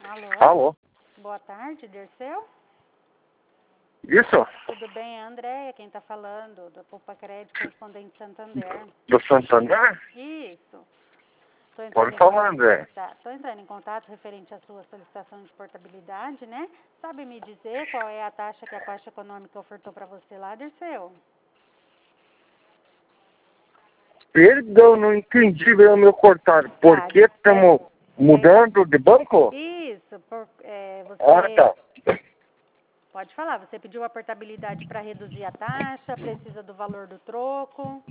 Alô? Alô? Boa tarde, Dirceu? Isso? Tudo bem? É a Andréia quem está falando, da Poupa Crédito, correspondente Santander. Do Santander? Isso. Pode falar, André. Estou entrando em contato referente à sua solicitação de portabilidade, né? Sabe me dizer qual é a taxa que a Caixa Econômica ofertou para você lá, Dirceu? Perdão, não entendi bem o meu cortado. Por que estamos mudando de banco? Isso. Você... Ah, tá. Pode falar, você pediu a portabilidade para reduzir a taxa, precisa do valor do troco?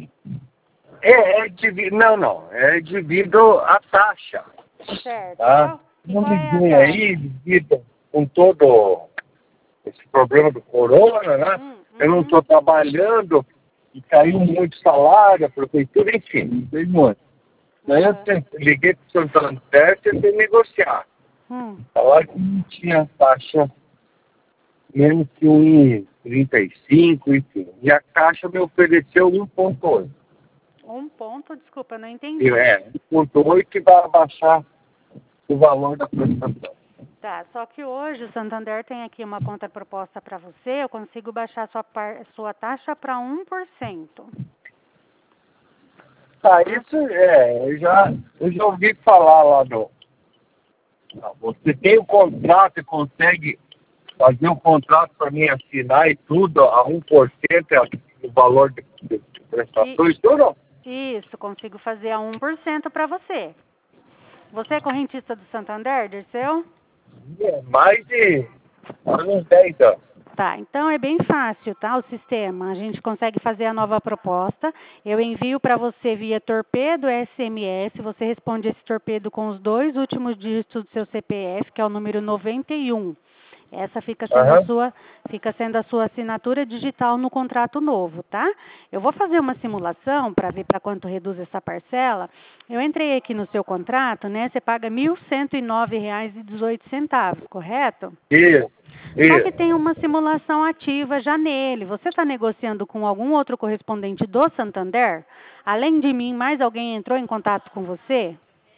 Não. É devido à taxa. Certo. Tá? Qual é a Ninguém taxa? aí, devido com todo esse problema do corona, né? Eu não estou trabalhando e caiu muito salário, a prefeitura, enfim, não fez muito. Daí eu liguei para o Santander e tentei negociar. Falaram que não tinha taxa menos que 1,35, enfim. E a Caixa me ofereceu 1,8. Desculpa, eu não entendi. 1,8 que vai abaixar o valor da prestação. Tá, só que hoje o Santander tem aqui uma contraproposta para você, eu consigo baixar sua taxa para 1%. Tá, isso eu já ouvi falar lá do... Você tem o contrato e consegue fazer um contrato para mim assinar e tudo, a 1% é o valor de prestações, tudo? Isso, consigo fazer a 1% para você. Você é correntista do Santander, Dirceu? Mais de uns 10 anos. Tá, então é bem fácil, tá, o sistema. A gente consegue fazer a nova proposta. Eu envio para você via torpedo SMS. Você responde esse torpedo com os 2 últimos dígitos do seu CPF, que é o número 91. Essa fica sendo a sua assinatura digital no contrato novo, tá? Eu vou fazer uma simulação para ver para quanto reduz essa parcela. Eu entrei aqui no seu contrato, né? Você paga R$ 1.109,18, correto? Isso. Só que tem uma simulação ativa já nele. Você está negociando com algum outro correspondente do Santander? Além de mim, mais alguém entrou em contato com você?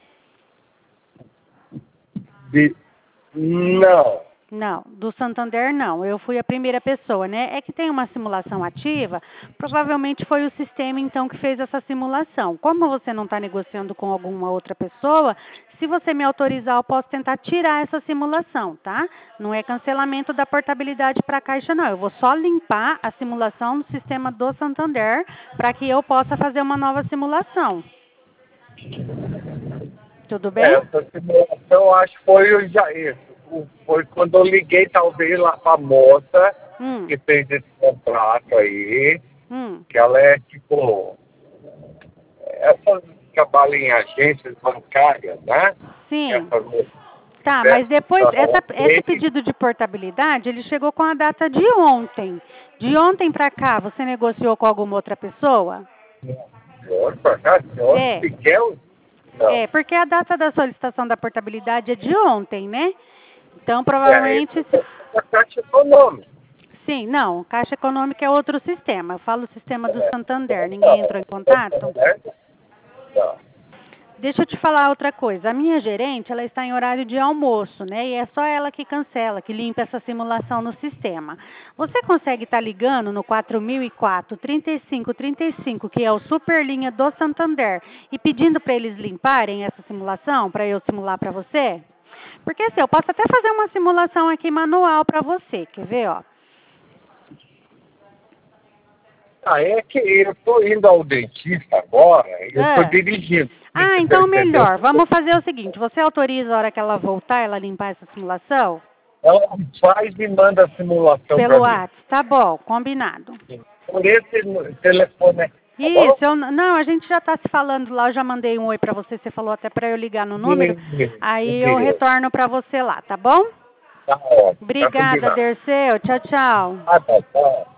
Não. Não, do Santander não. Eu fui a primeira pessoa, né? É que tem uma simulação ativa, provavelmente foi o sistema então que fez essa simulação. Como você não está negociando com alguma outra pessoa, se você me autorizar, eu posso tentar tirar essa simulação, tá? Não é cancelamento da portabilidade para a Caixa, não. Eu vou só limpar a simulação no sistema do Santander para que eu possa fazer uma nova simulação. Tudo bem? Essa simulação, acho que foi foi quando eu liguei, talvez, lá para a moça que fez esse contrato aí, que ela é tipo... Essas que trabalham em agências bancárias, né? Sim. Tá, mas depois, esse pedido de portabilidade, ele chegou com a data de ontem. De ontem para cá, você negociou com alguma outra pessoa? De ontem para cá? É, porque a data da solicitação da portabilidade é de ontem, né? Então, provavelmente... A Caixa Econômica. Sim, não. Caixa Econômica é outro sistema. Eu falo o sistema do Santander. Ninguém entrou em contato? Não. Deixa eu te falar outra coisa. A minha gerente, ela está em horário de almoço, né? E é só ela que cancela, que limpa essa simulação no sistema. Você consegue estar ligando no 4004-3535, que é o Superlinha do Santander, e pedindo para eles limparem essa simulação, para eu simular para você? Porque assim, eu posso até fazer uma simulação aqui manual para você. Quer ver, ó? É que eu estou indo ao dentista agora, eu estou dirigindo. Então melhor. Vamos fazer o seguinte, você autoriza a hora que ela voltar, ela limpar essa simulação? Ela faz e manda a simulação para mim. Pelo WhatsApp, tá bom, combinado. Por esse telefone aqui. Isso, não, a gente já está se falando lá, eu já mandei um oi para você falou até para eu ligar no número, aí eu retorno para você lá, tá bom? Tá ótimo. Obrigada, Dirceu, tchau, tchau. Tá.